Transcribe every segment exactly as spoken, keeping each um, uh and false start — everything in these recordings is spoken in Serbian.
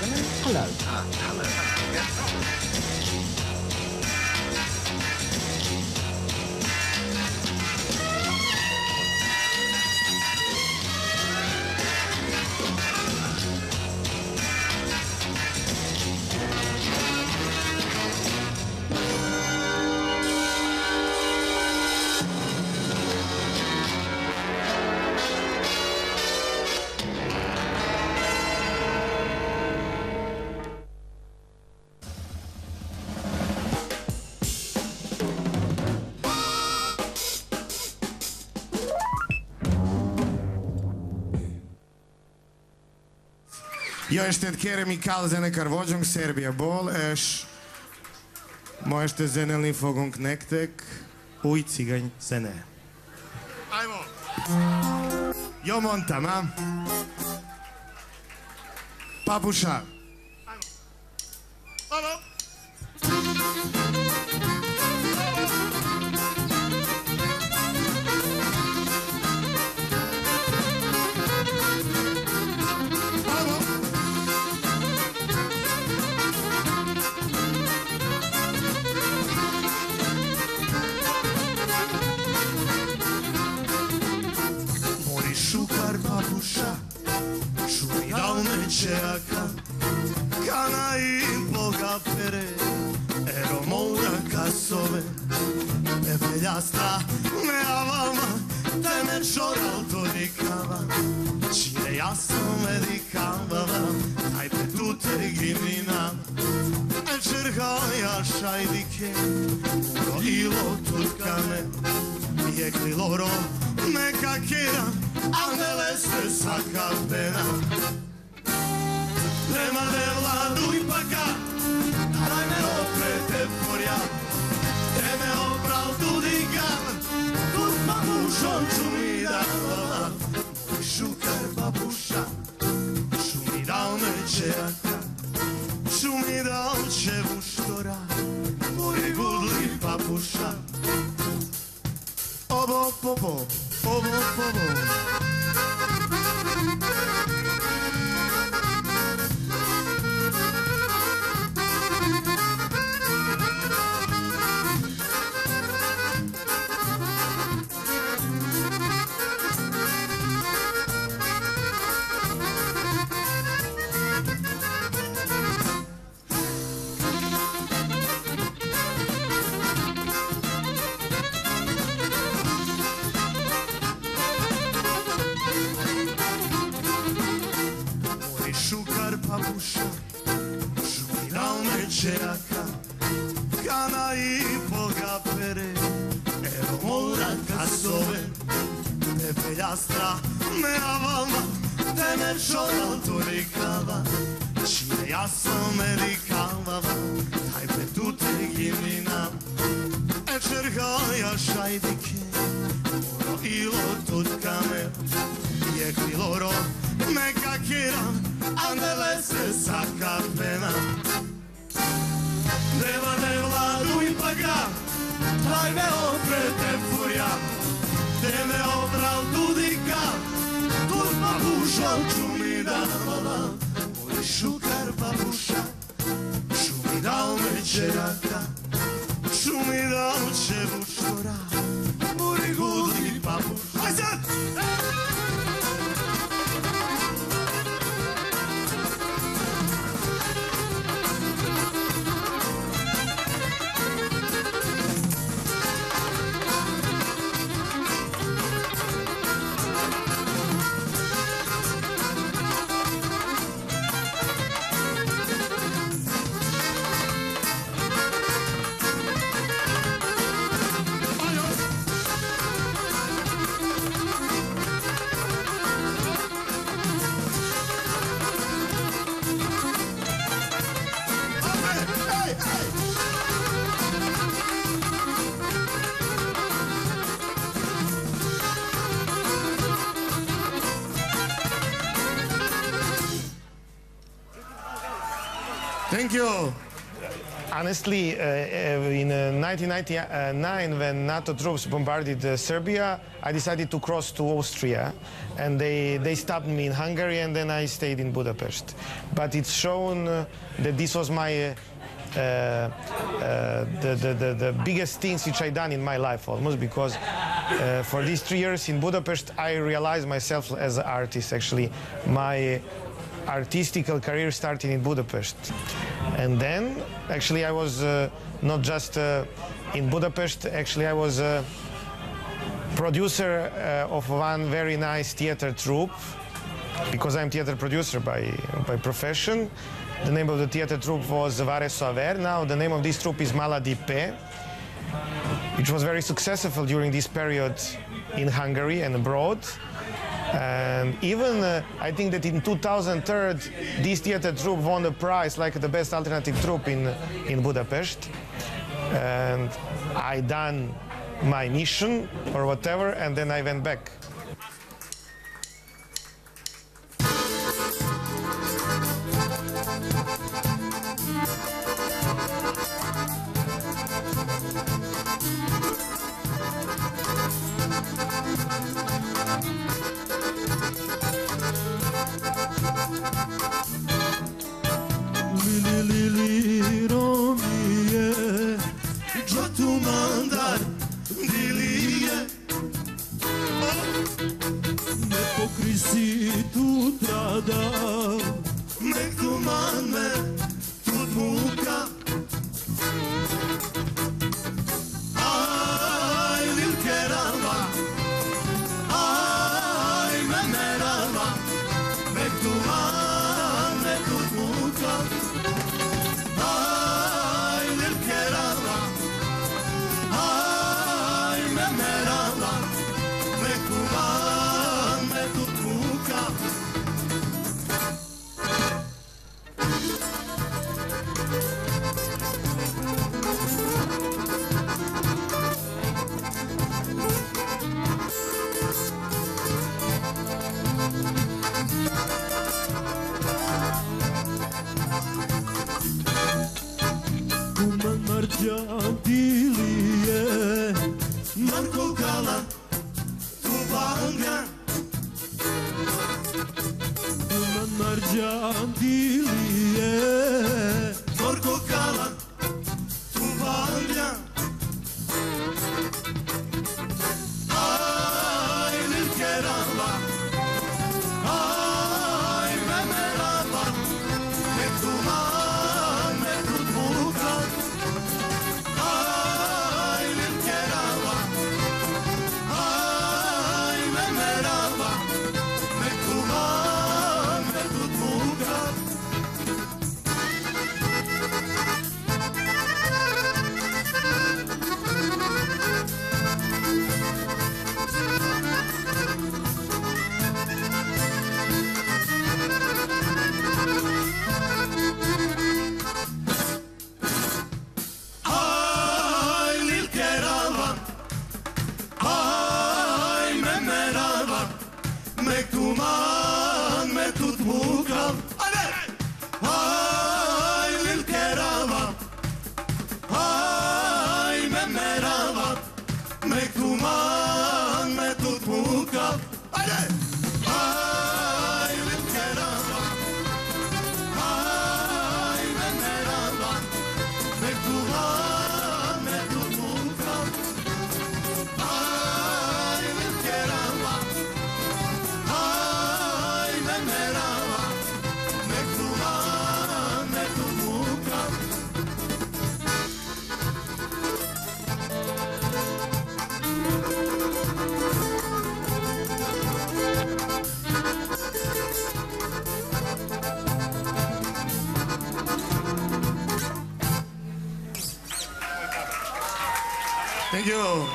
Hello. Hello. Jó estét kérem, így Kál zenekar vagyunk Szerbiából, és ma este zenélni fogunk nektek új cigány zene. Ajmo! Jó mondtam, ha? Papusa! Ajmo! Šukar papuša, šumi dalne čeaka, kana i boga pere, ero moura kasove, pepeljastra mea vama, teme čoral to dikava, čire jasno me dikava, taj pe tu te gimina, e čerhaja šajdike, muro ilo tutkane, jekli loro, neka kira, andele se saka pena. Prema ne vladu i paka, daj me oprete porja, te me obral tudiga, tud papušom čumi dala, moj šukar papuša, šumi dal me čeaka, šumi dal čevu štora, moj gudli papuša. Obo, popo, obo, popo. Šukar papuša, šumi dal me čeaka, kana i boga pere, evo moura kasove, pepeljastra mea vama, te me čoral to rikava, čine jasno me rikava, taj pe tu te gimina, e čerhaja šajdike, moro ilo tutkame, jekli loro, neka kira, andele se saka pena. Nema ne vladu i paga, daj me oprete furja, te me obral tudika, tud papušom čumi dala, moj šukar papuša, šumi dal me čeraka, šumi dal čevu štora, moj gudli papuša. Aj sad! Thank you. Honestly, uh, in uh, nineteen ninety-nine, when NATO troops bombarded uh, Serbia, I decided to cross to Austria, and they, they stopped me in Hungary, and then I stayed in Budapest. But it's shown uh, that this was my uh, uh, uh, the, the, the, the biggest things which I done in my life almost, because uh, for these three years in Budapest, I realized myself as an artist. Actually, my artistical career started in Budapest. And then, actually, I was uh, not just uh, in Budapest, actually I was a producer uh, of one very nice theater troupe, because I'm theater producer by, by profession. The name of the theater troupe was Vareso Aver. Now the name of this troupe is Maladi Pe, which was very successful during this period in Hungary and abroad. And even, uh, I think that in two thousand three, this theater troupe won the prize like the best alternative troupe in, in Budapest. And I done my mission or whatever, and then I went back. Thank you.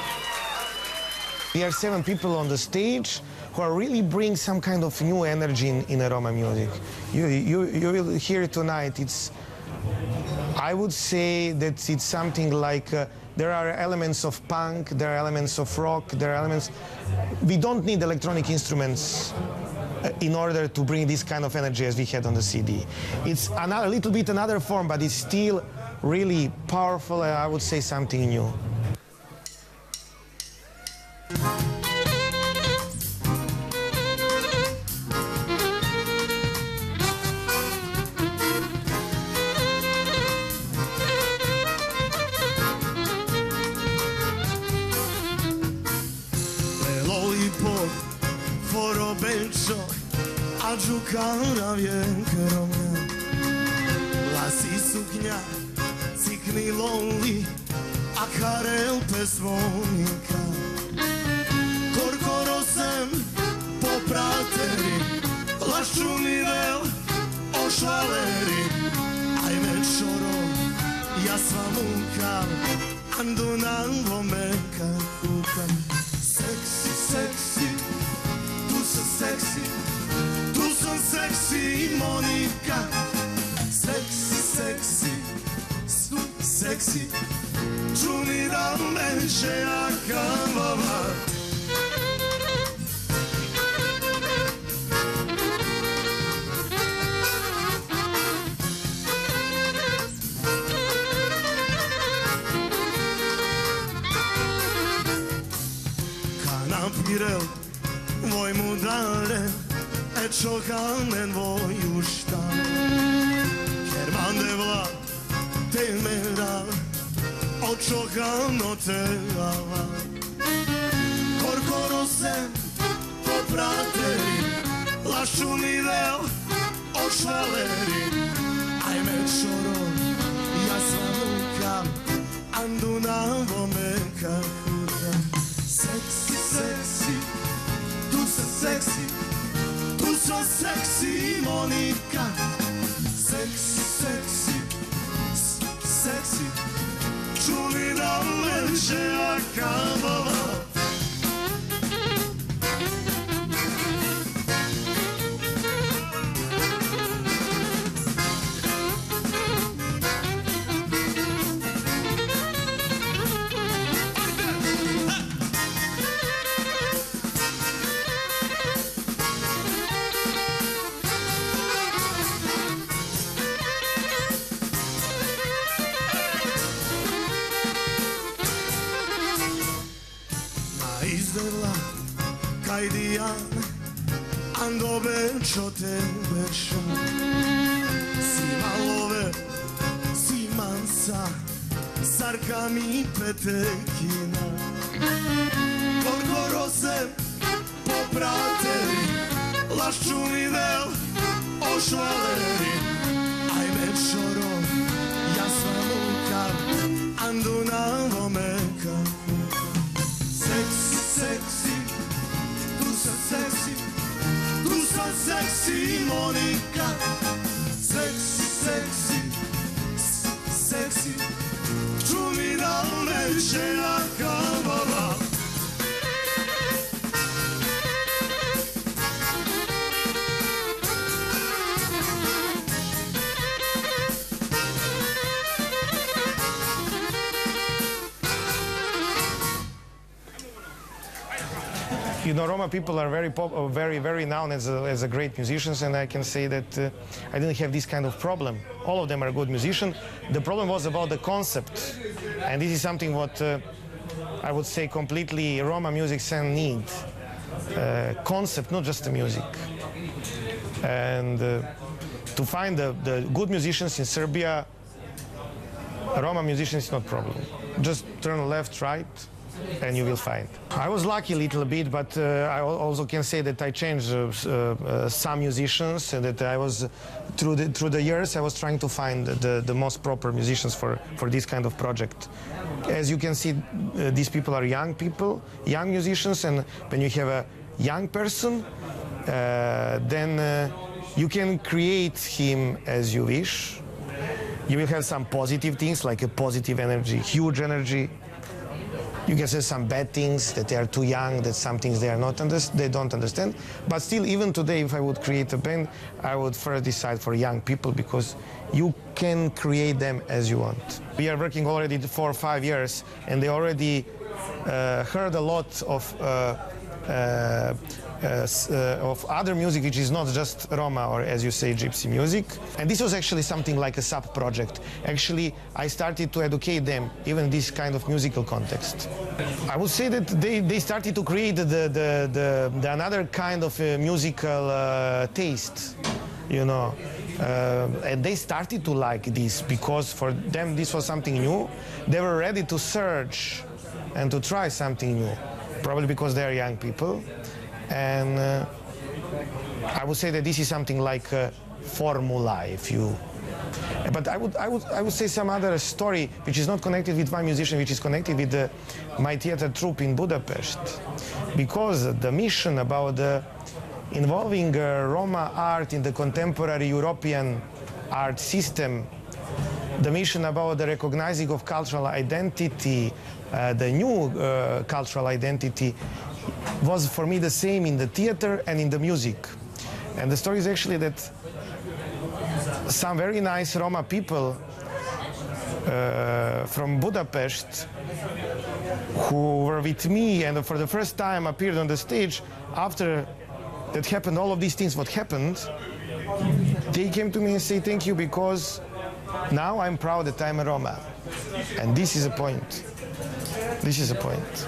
We are seven people on the stage who are really bring some kind of new energy in, in Roma music. You, you, you will hear it tonight. It's, I would say that it's something like, uh, there are elements of punk, there are elements of rock, there are elements... We don't need electronic instruments uh, in order to bring this kind of energy as we had on the C D. It's another, a little bit another form, but it's still really powerful, and I would say something new. A giocare vien romia la si suknia cikni lonely a karel pesmonika korkorosem poprateri la šumivel ošvaleri ajme čoro ja svamunkam andunan vomeka kukam seksi seksi tu so seksi sexy Monica, sexy, sexy, sexy, čuni da menše jaka baba. Kanapirel, voj mu dare, e čokanen voju štan Herman de vla te mera o čokano te lava Korkorosem poprateri la šumidel o švaleri ajme čoro ja svamuka anduna vomeka huda Seksi, seksi, tu sam seksi so sexy Monica, sexy, sexy, sexy, čuli da menše jaka baba. Izdevla kaj dijan ando bečo te beša si malove si mansa sarka mi petekina korkorosem poprateri lašču mi del ošvaleri ajme čoro ja svamuka anduna vomeka Sexy, sexy, tu so sexy, tu so sexy Monica Sexy, sexy, sexy, čuli da menše jaka baba You know, Roma people are very, pop, uh, very, very known as a, as a great musicians, and I can say that uh, I didn't have this kind of problem. All of them are good musicians. The problem was about the concept, and this is something what uh, I would say completely Roma music scene need. Uh, concept, not just the music. And uh, to find the, the good musicians in Serbia, Roma musicians is not problem. Just turn left, right, and you will find. I was lucky a little bit, but uh, I also can say that I changed uh, uh, some musicians, and that I was, through the, through the years, I was trying to find the, the most proper musicians for, for this kind of project. As you can see, uh, these people are young people, young musicians, and when you have a young person, uh, then uh, you can create him as you wish. You will have some positive things, like a positive energy, huge energy. You can say some bad things, that they are too young, that some things they are not under they don't understand. But still, even today, if I would create a band, I would first decide for young people, because you can create them as you want. We are working already for five years, and they already uh, heard a lot of uh, uh, uh, uh, of other music which is not just Roma or, as you say, gypsy music. And this was actually something like a sub-project. Actually, I started to educate them, even in this kind of musical context. I would say that they, they started to create the, the, the, the another kind of uh, musical uh, taste, you know. Uh, and they started to like this because for them this was something new. They were ready to search and to try something new, probably because they are young people. And uh, I would say that this is something like a formula, if you. But I would, I would, I would say some other story which is not connected with my musician, which is connected with the, my theater troupe in Budapest, because the mission about the involving uh, Roma art in the contemporary European art system, the mission about the recognizing of cultural identity, uh, the new uh, cultural identity, was for me the same in the theater and in the music. And the story is actually that some very nice Roma people uh, from Budapest who were with me and for the first time appeared on the stage after that happened, all of these things what happened, they came to me and say thank you because now I'm proud that I'm a Roma. And this is a point. This is a point.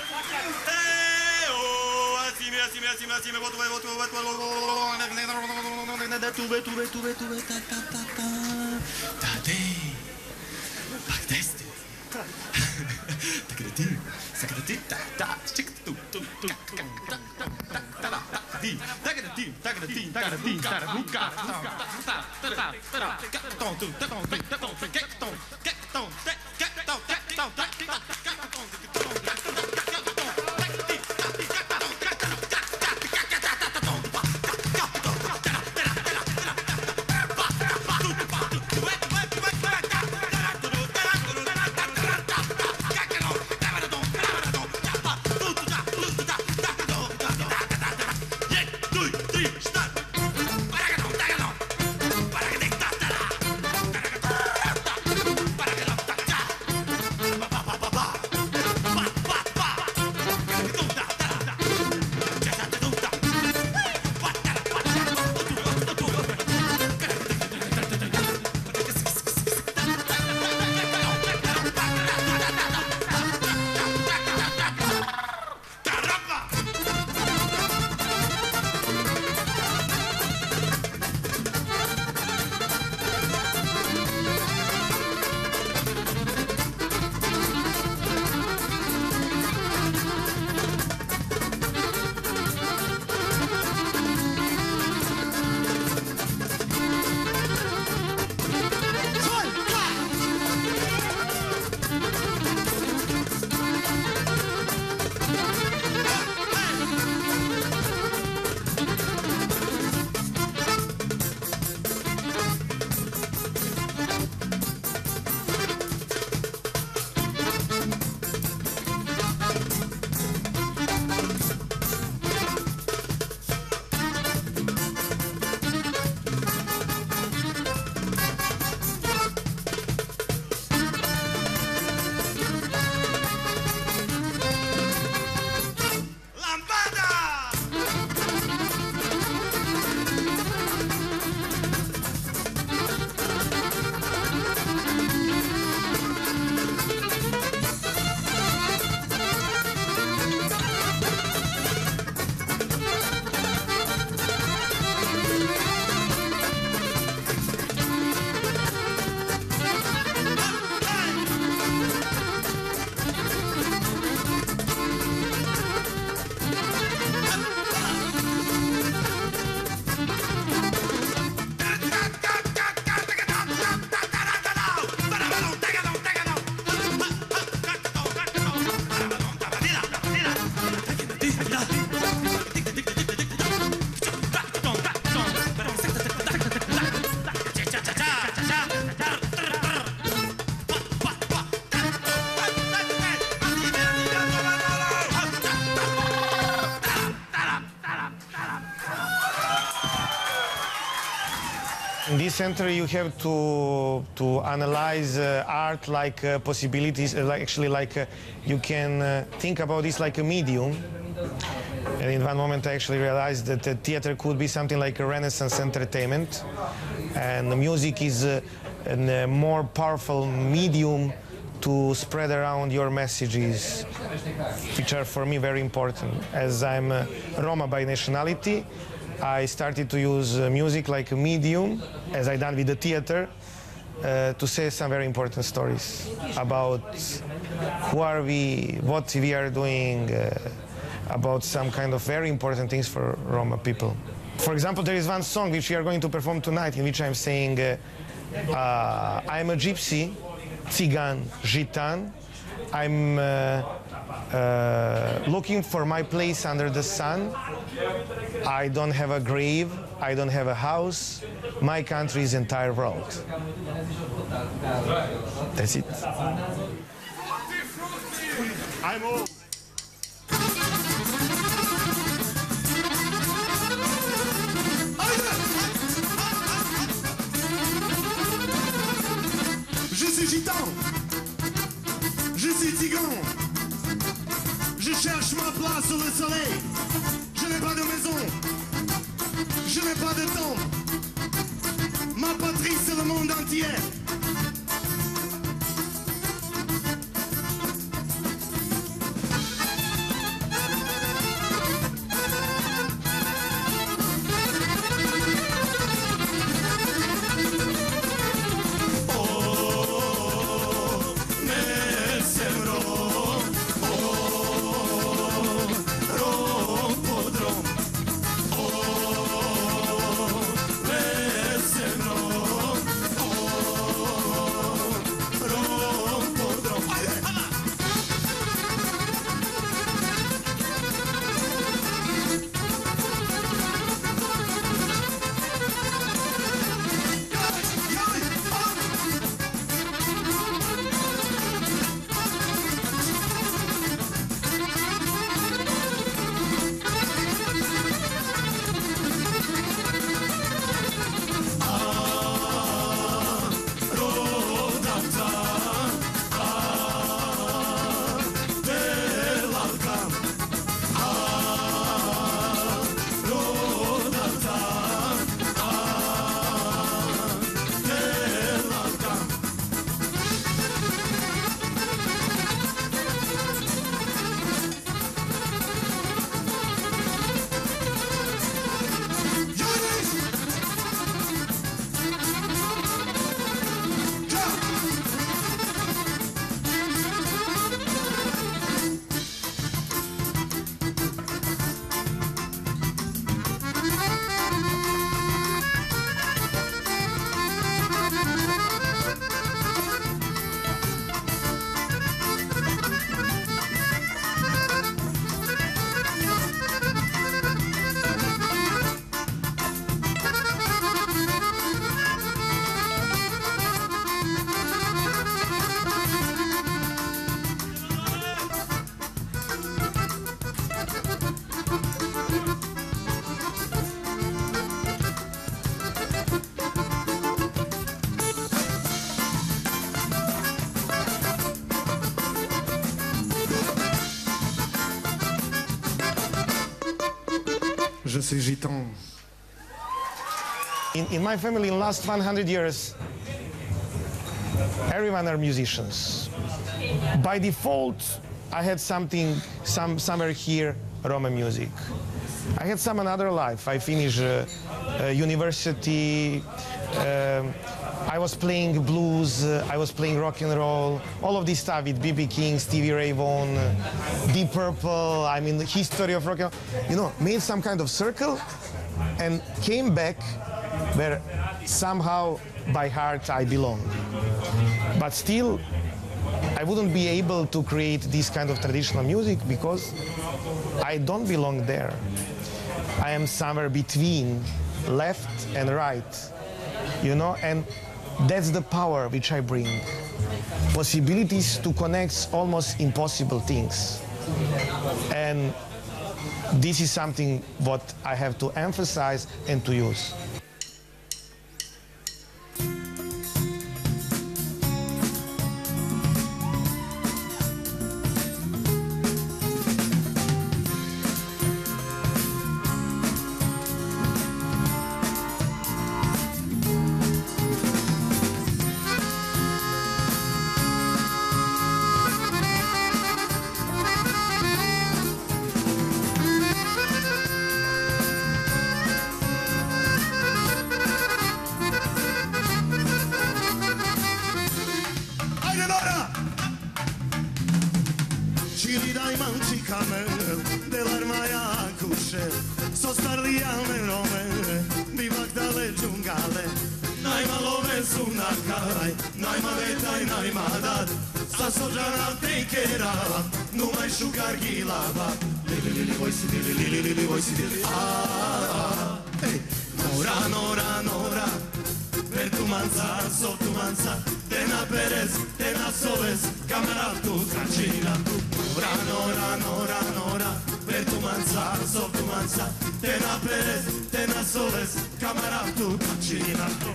In this center, you have to to analyze uh, art like uh, possibilities. Uh, like actually, like uh, you can uh, think about this like a medium, And in one moment I actually realized that the theater could be something like a Renaissance entertainment, and the music is a, a more powerful medium to spread around your messages, which are for me very important. As I'm a Roma by nationality, I started to use uh, music like a medium, as I done with the theater, uh, to say some very important stories about who are we, what we are doing, uh, about some kind of very important things for Roma people. For example, there is one song which we are going to perform tonight in which I'm saying, uh, uh, I'm a gypsy, Tsigan, Gitan. I'm uh, uh, looking for my place under the sun. I don't have a grave, I don't have a house. My country is the entire world. That's it. Ajmo! Je suis gitan, je suis tigan, je cherche ma place sous le soleil, je n'ai pas de maison, je n'ai pas de tombe, ma patrie c'est le monde entier. Je suis gitan. In, in my family, in the last one hundred years, everyone are musicians. By default, I had something, some, somewhere here, Roma music. I had some another life. I finished uh, uh, university. Um, I was playing blues. Uh, I was playing rock and roll. All of this stuff with B B King, Stevie Ray Vaughan, uh, Deep Purple. I mean, the history of rock and roll. You know, made some kind of circle and came back where somehow by heart I belong. But still, I wouldn't be able to create this kind of traditional music because I don't belong there. I am somewhere between left and right, you know, and that's the power which I bring. Possibilities to connect almost impossible things. And this is something what I have to emphasize and to use. Shiri da imam čikame, delar maja kuše, so starli jalne rome, bivak dale džungale. Najma love su na karaj, najma vetaj, najma dad, sa sođana tekera, numaj šukar gilava. Lili, lili, vojsi, lili, lili, lili, vojsi, lili, aaa. Nora, nora, nora, vertumanța, softumanța, Tena Perez, Tena Soles, cameratu, tracinatu. Nora, nora, nora, nora, vertumanța, softumanța, Tena Perez, Tena Soles, cameratu, tracinatu.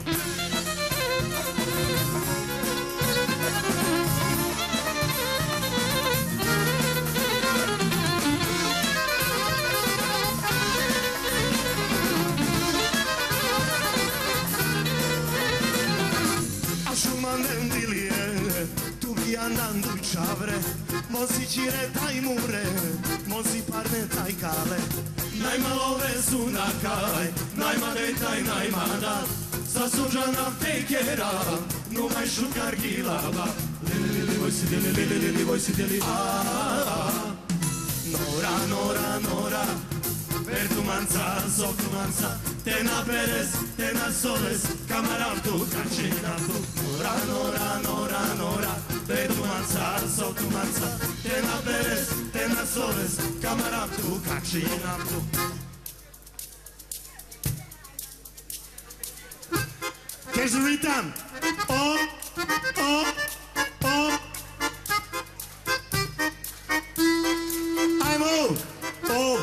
Shumanem dilie, tu vi andando chavre, mozi cire tai mure, mozi parne tai kale. Najma love su na kaj, najma detaj, najma dat, sa suđana tekera, numaj šukar gilava. Lili, lili, vojsi, lili, lili, lili, vojsi, lili, aaa. Nora, nora, nora, vertumanța, softumanța, Tena Perez, Tena Soles, cameratu, tracinatu. Nora, nora, nora, nora, vertumanța, softumanța, Tena Perez, Tena Soles, cameratu, tracinatu. Qu'est-ce que je t'aime? Oh, oh, oh. I'm old. Oh.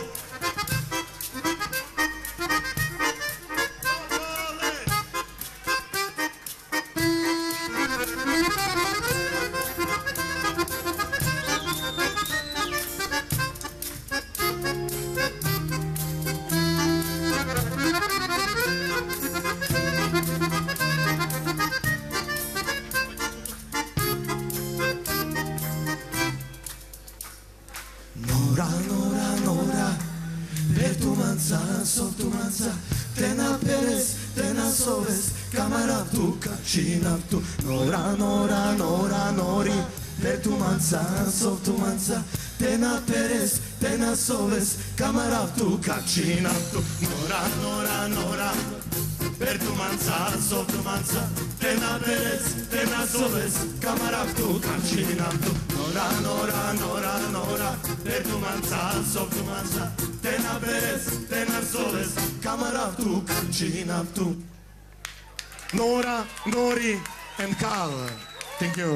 Nora, nora, nora, vertumanța, softumanța, Tena Perez, Tena Soles, cameratu, tracinatu. Nora, nora, nora, nori, vertumanța, softumanța, Tena Perez, Tena Soles, cameratu, tracinatu. Nora, nora, nora, vertumanța, softumanța, Tena Perez, Tena Soles, cameratu, tracinatu. Nora, nora, nora, nora, vertumanța, softumanța, Tena Perez, Tena Soles, cameratu, tracinatu. Nora, Nori, and Carl. Thank you.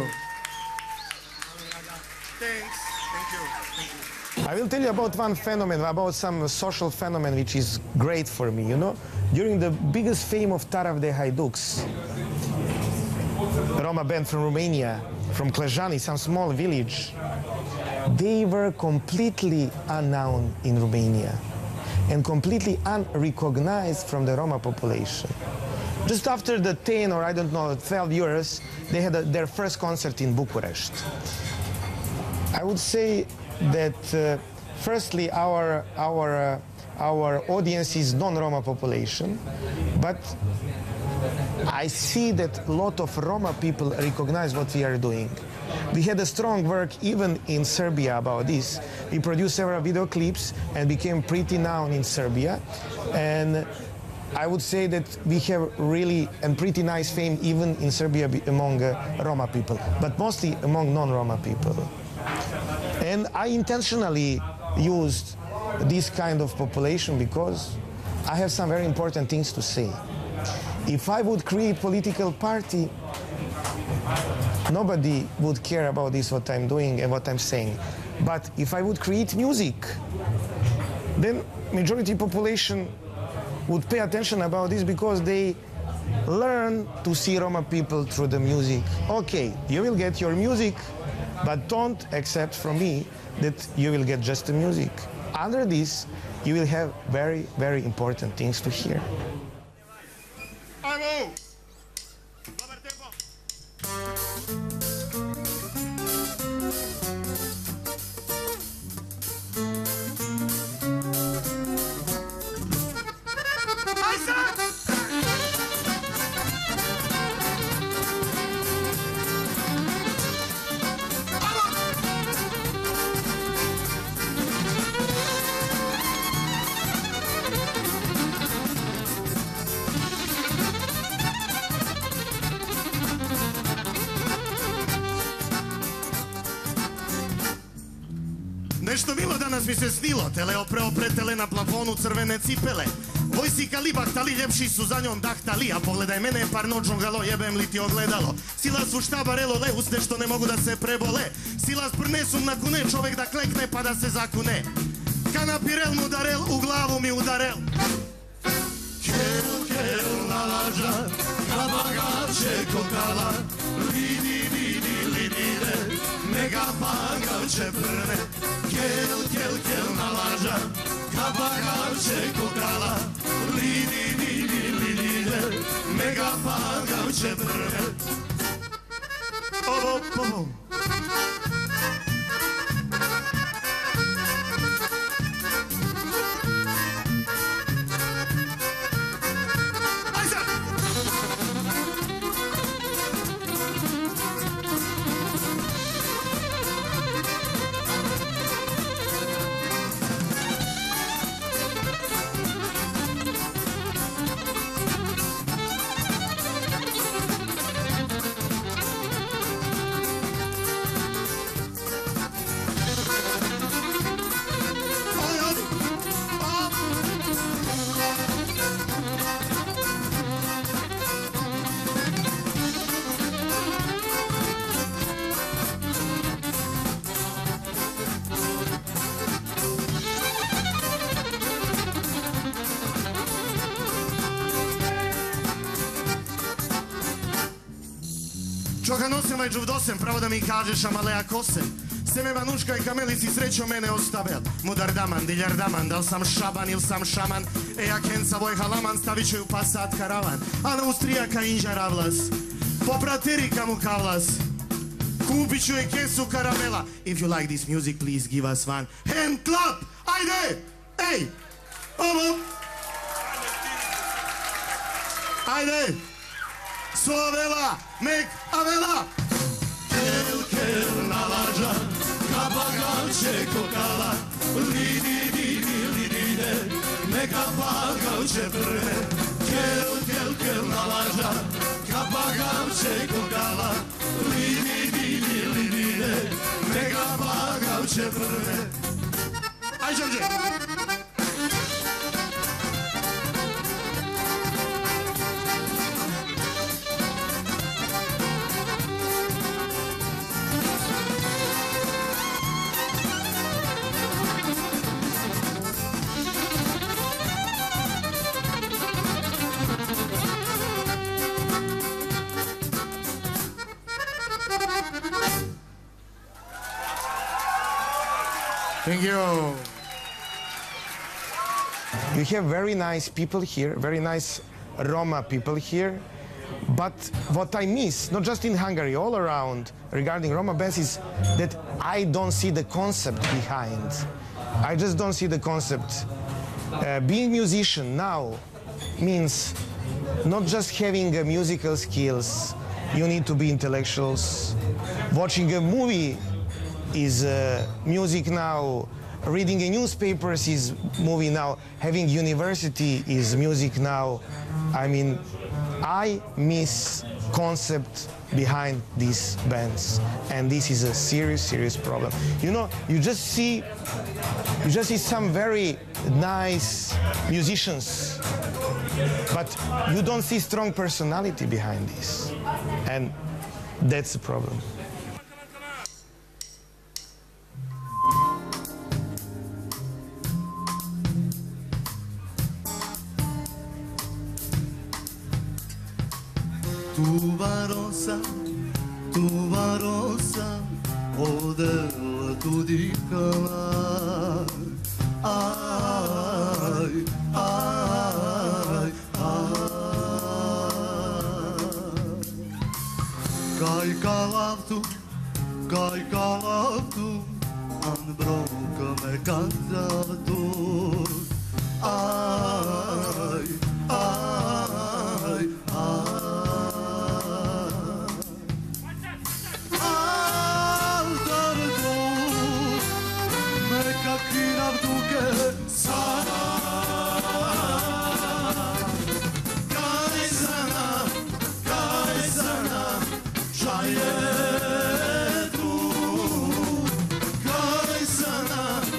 Thanks. Thank you. Thank you. I will tell you about one phenomenon, about some social phenomenon which is great for me, you know. During the biggest fame of Tarav de Haiduks, Roma band from Romania, from Klejani, some small village, they were completely unknown in Romania and completely unrecognized from the Roma population. Just after the ten or I don't know, twelve years, they had a, their first concert in Bucharest. I would say that uh, firstly our, our, uh, our audience is non-Roma population, but I see that a lot of Roma people recognize what we are doing. We had a strong work even in Serbia about this. We produced several video clips and became pretty known in Serbia. And I would say that we have really a pretty nice fame even in Serbia among uh, Roma people, but mostly among non-Roma people. And I intentionally used this kind of population because I have some very important things to say. If I would create political party, nobody would care about this, what I'm doing and what I'm saying. But if I would create music, then majority population would pay attention about this because they learn to see Roma people through the music. Okay, you will get your music, but don't accept from me that you will get just the music. Under this, you will have very, very important things to hear. Bravo! Nešto milo danas mi se snilo, tele opreo pretele na plafonu crvene cipele. Vojsika li bahtali, ljepši su za njom dahtali, a pogledaj mene par nođom galo, jebem li ti ogledalo. Sila su šta barelo, le, usne što ne mogu da se prebole. Sila sprne sum na kune, čovek da klekne pa da se zakune. Kanapirel mu darel, u glavu mi udarel. Kel, kel, nalaža, kabagače kokala, lidi, lidi, lidire, mega bagavče prne. Kel, kel, kel, nalaža, kabagače kokala, lidi, lidi, lidire, mega bagavče prne. Ovo, ovo. Čoga nosem vaj džuvdosem, pravo da mi kažeš amalea kosem. Seme vanuška i kameli si srećo mene ostavel. Mudar daman, diljar daman, da li sam šaban ili sam šaman. E ja kenca voj halaman, stavit ću ju pasat karavan. A na ustrijaka inđara vlas, poprateri kamu kavlas. Kupit ću je kesu karamela. If you like this music, please give us one hand clap. Ajde! Ej! Ovo! Ajde! Sovela, mek, avela! Kel, kel, nalaža, kabagavče kokala, lidi, lidi, lidide, meka bagavče prne. Kel, kel, kel, nalaža, kabagavče kokala, lidi, lidi, lidide, meka bagavče prne. Aj, Đorđe! Thank you. You have very nice people here, very nice Roma people here. But what I miss, not just in Hungary, all around regarding Roma bands is that I don't see the concept behind. I just don't see the concept. Uh, being musician now means not just having uh, musical skills. You need to be intellectuals. Watching a movie is uh, music now. Reading a newspaper is movie now. Having university is music now. I mean, I miss concept behind these bands, and this is a serious, serious problem. You know, you just see, you just see some very nice musicians, but you don't see strong personality behind this, and that's the problem. Tuvarosa, tuvarosa, odela tudikala. Aj, aj, aj. Kaj kalavtu, kaj kalavtu, an broka me kantavtu. Aj, aj, aj. Kina vduke sana, kaj sana, kaj sana, čaje tu, kaj sana,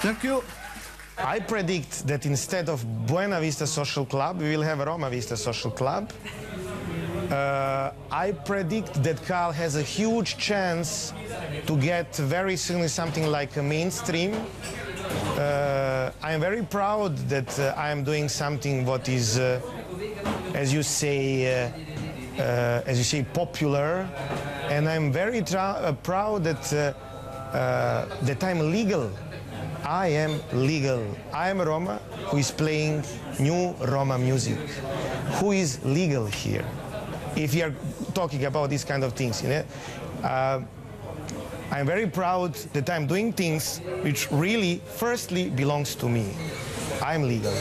Thank you. I predict that instead of Buena Vista Social Club, we will have a Roma Vista Social Club. Uh, I predict that Cal has a huge chance to get very soon something like a mainstream. Uh, I am very proud that uh, I am doing something what is, uh, as you say, uh, uh, as you say, popular, and I'm very uh, proud that uh, uh, that I'm legal. I am legal. I am a Roma who is playing new Roma music. Who is legal here? If you are talking about these kind of things, you know, uh, I'm very proud that I'm doing things which really, firstly, belongs to me. I'm legal.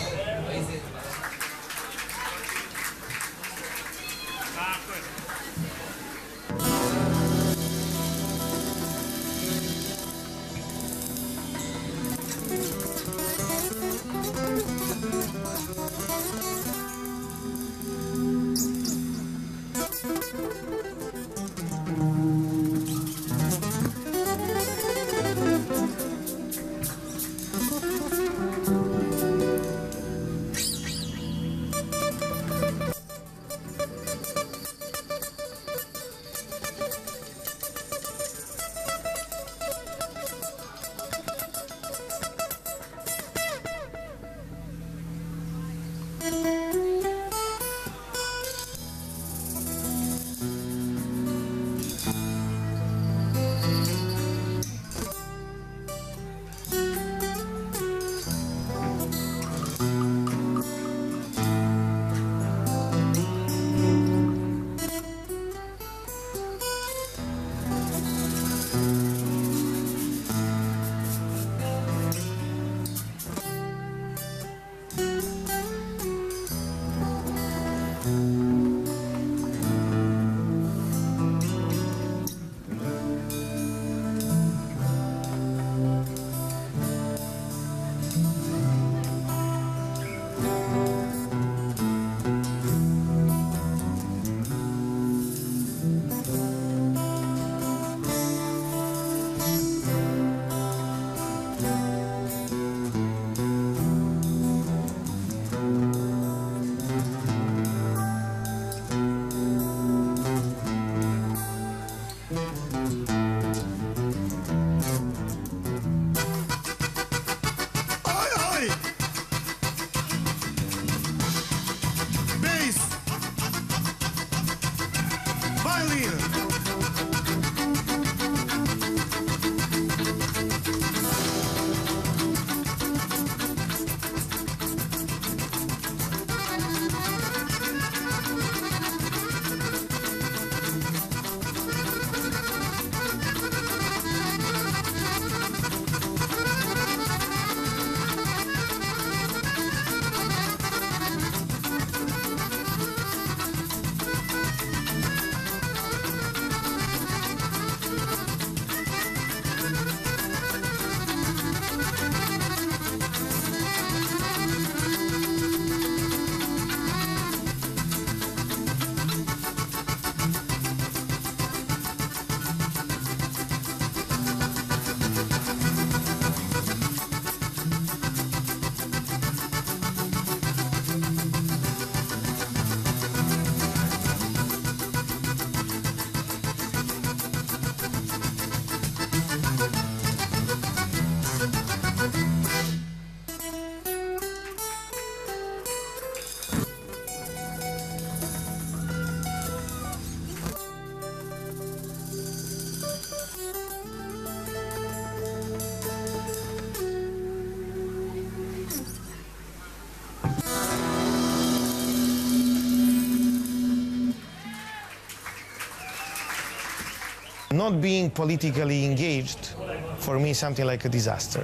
Not being politically engaged, for me, is something like a disaster.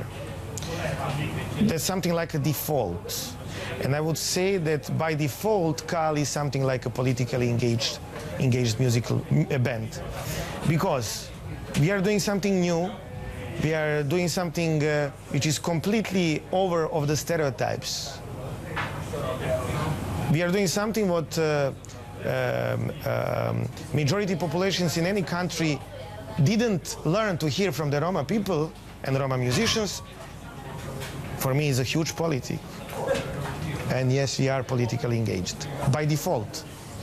That's something like a default. And I would say that by default, Cal is something like a politically engaged, engaged musical band. Because we are doing something new, we are doing something uh, which is completely over of the stereotypes. We are doing something what uh, um, um, majority populations in any country didn't learn to hear from the Roma people and Roma musicians. for me is a huge politic. And yes, we are politically engaged by default.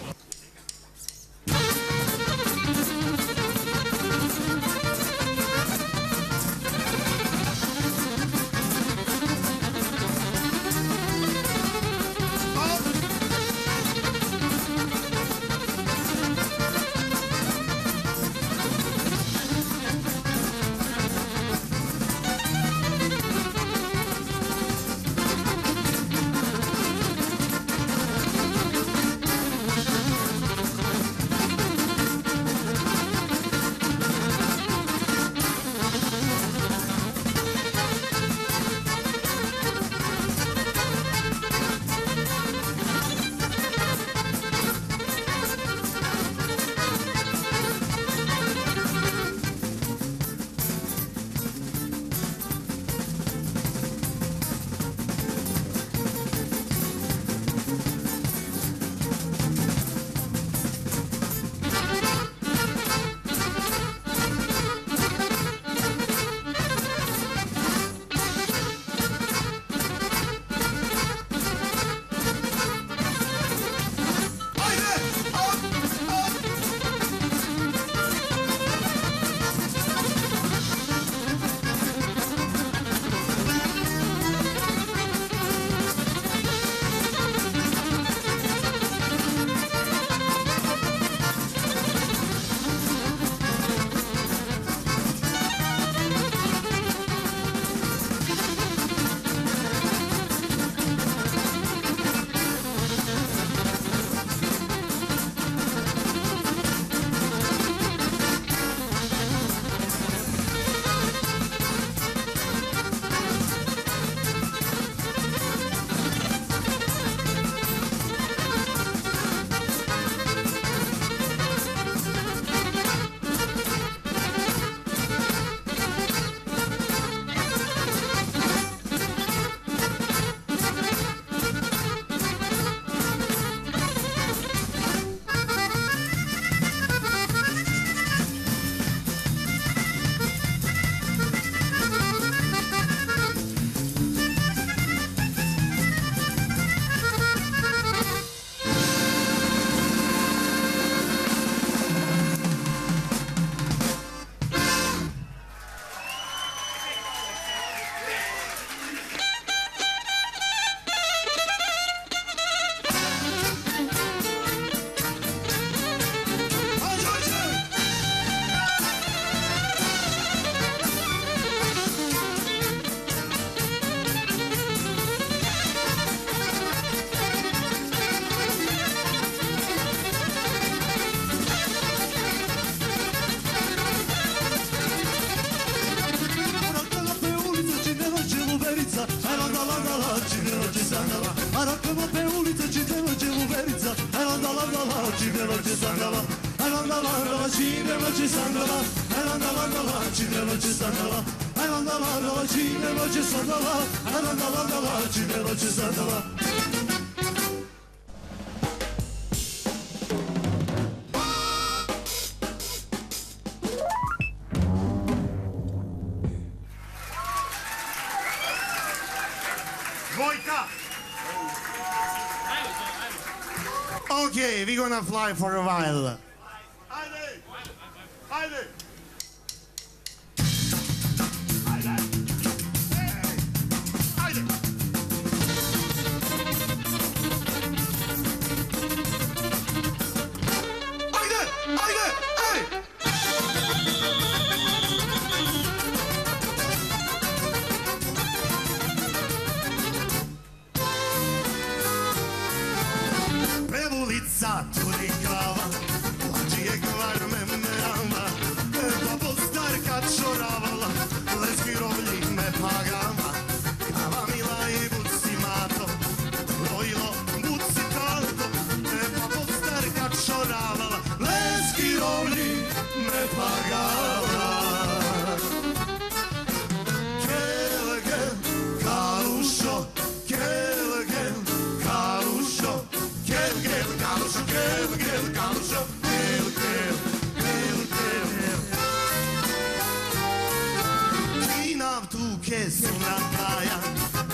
Arată-mă pe uliță, cine-mă ce uveriță. Hai la la la la, cine-mă ce s-a întâmplat. Hai la la la la, cine-mă ce s-a întâmplat. Hai la la la la, cine-mă ce s-a întâmplat. Hai la la la la, cine-mă ce s-a întâmplat. Hai la la la la, cine-mă ce s-a întâmplat. Okay, we're gonna fly for a while. Haydi! Haydi! Che sulla playa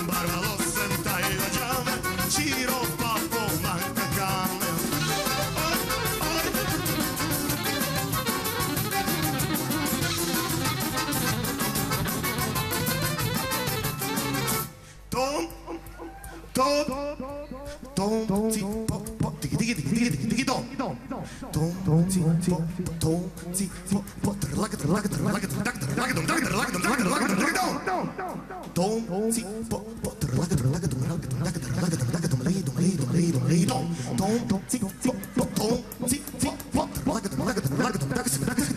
Tom, tom, ti, po, po, tiki, tiki, tiki, tiki, tiki, tiki, tom. Tom, tom, ti, po, po, tom, ti, po, po, trlaka, trlaka, trlaka, trlaka, trlaka, trlaka, trlaka, trlaka, trlaka, trlaka, tom. Tom, ti, po, po, trlaka, trlaka, trlaka, trlaka, trlaka, trlaka, tom, lei, tom, lei, tom, lei, tom, lei, tom. Tom, ti, po, po, tom, ti, po, po, trlaka, trlaka, trlaka, trlaka, trlaka,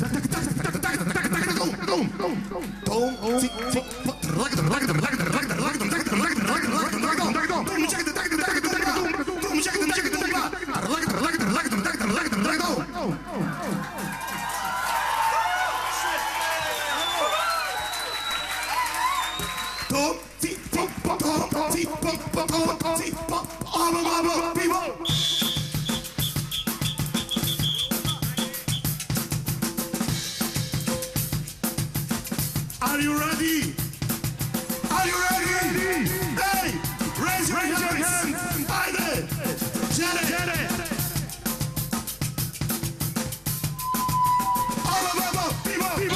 tom, tom, ti, po, po, trlaka, trlaka, trlaka, trlaka, trlaka, trlaka, trlaka, tom, tom, check it, check it, check it, check it, check it, trlaka, trlaka, trlaka, trlaka, trlaka, trlaka, tom. Tom, ti, po, po, tom, ti, po, po, tom, ti, po, abo, abo, pivo. Are you ready? Are you ready? Hey, raise your hands. Haydi. Jere. Jere. Abo, abo, pivo, pivo.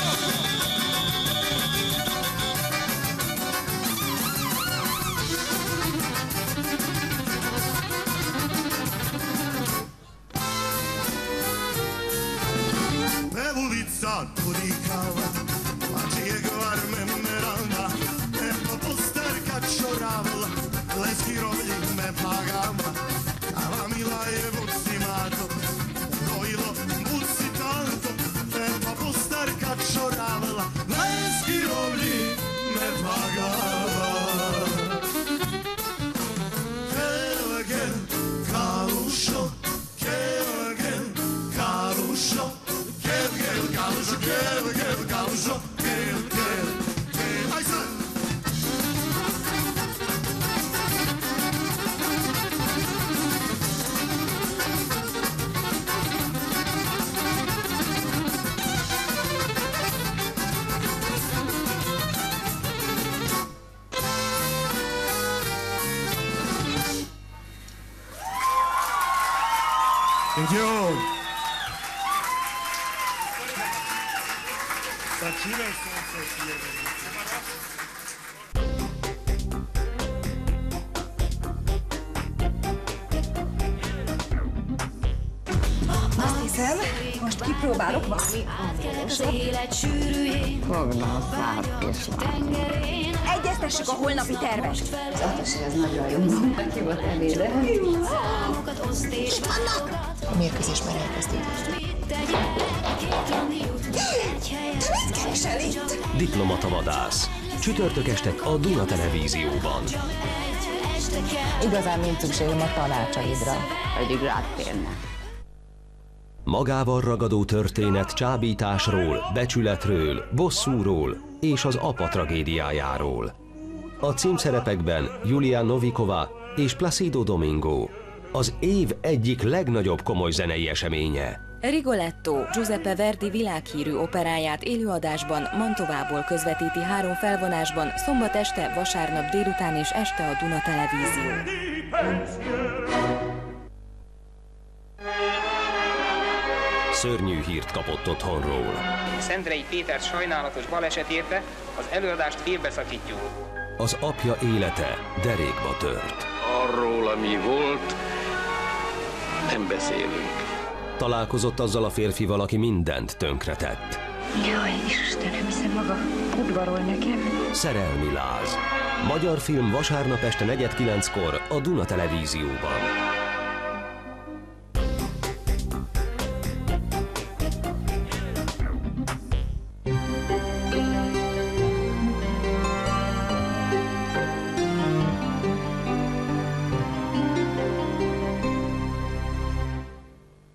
Ulica turikava, a čijegvar me merava, evo posterka čoravala, leski rovlji me pagava, kava mila je vucimato, dojilo vuci tanto, evo posterka čoravala, leski rovlji me pagava. Kelgen, kalušo, kelgen, kalušo, Galušo, gel, gel, galušo, gel, gel, gel. Aj sad! Thank you. Začínaj se se Azt hiszem, most kipróbálok valami Fogna a szár és Egyeztessük a holnapi tervet. az atasi az nagyon jó. Ki volt ebéde? Itt vannak! A mérkőzés már elkezdődött. Te mit keresel itt? Diplomata vadász. Csütörtök este a Duna Televízióban. Igazán nincs szükségem a tanácsaidra, pedig rád férne. Magával ragadó történet csábításról, becsületről, bosszúról és az apa tragédiájáról. A címszerepekben Julia Novikova és Placido Domingo. Az év egyik legnagyobb komoly zenei eseménye. Rigoletto, Giuseppe Verdi világhírű operáját élőadásban Mantovából közvetíti három felvonásban szombat este, vasárnap délután és este a Duna Televízió. Szörnyű hírt kapott otthonról. Szendrei Péter sajnálatos baleset érte, az előadást félbeszakítjuk. Az apja élete derékba tört. Arról, ami volt, nem beszélünk. Találkozott azzal a férfival, aki mindent tönkretett. Jaj, Istenem, hiszen maga udvarol nekem. Szerelmi láz. Magyar film vasárnap este negyed kilenckor a Duna Televízióban.